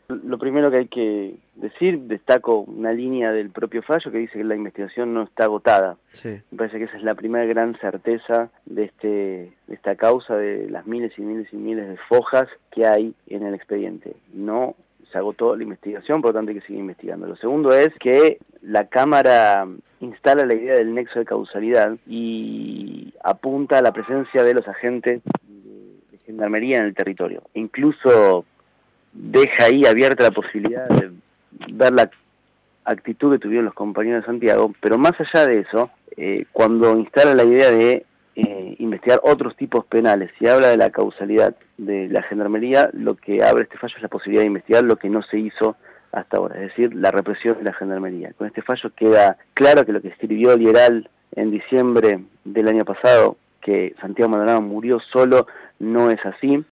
Lo primero que hay que decir, destaco una línea del propio fallo que dice que la investigación no está agotada. Sí. Me parece que esa es la primera gran certeza de esta causa, de las miles y miles y miles de fojas que hay en el expediente. No se agotó la investigación, por lo tanto hay que seguir investigando. Lo segundo es que la Cámara instala la idea del nexo de causalidad y apunta a la presencia de los agentes de gendarmería en el territorio. Incluso deja ahí abierta la posibilidad de ver la actitud que tuvieron los compañeros de Santiago, pero más allá de eso, cuando instala la idea de investigar otros tipos penales y habla de la causalidad de la gendarmería, lo que abre este fallo es la posibilidad de investigar lo que no se hizo hasta ahora, es decir, la represión de la gendarmería. Con este fallo queda claro que lo que escribió Lieral en diciembre del año pasado, que Santiago Maldonado murió solo, no es así.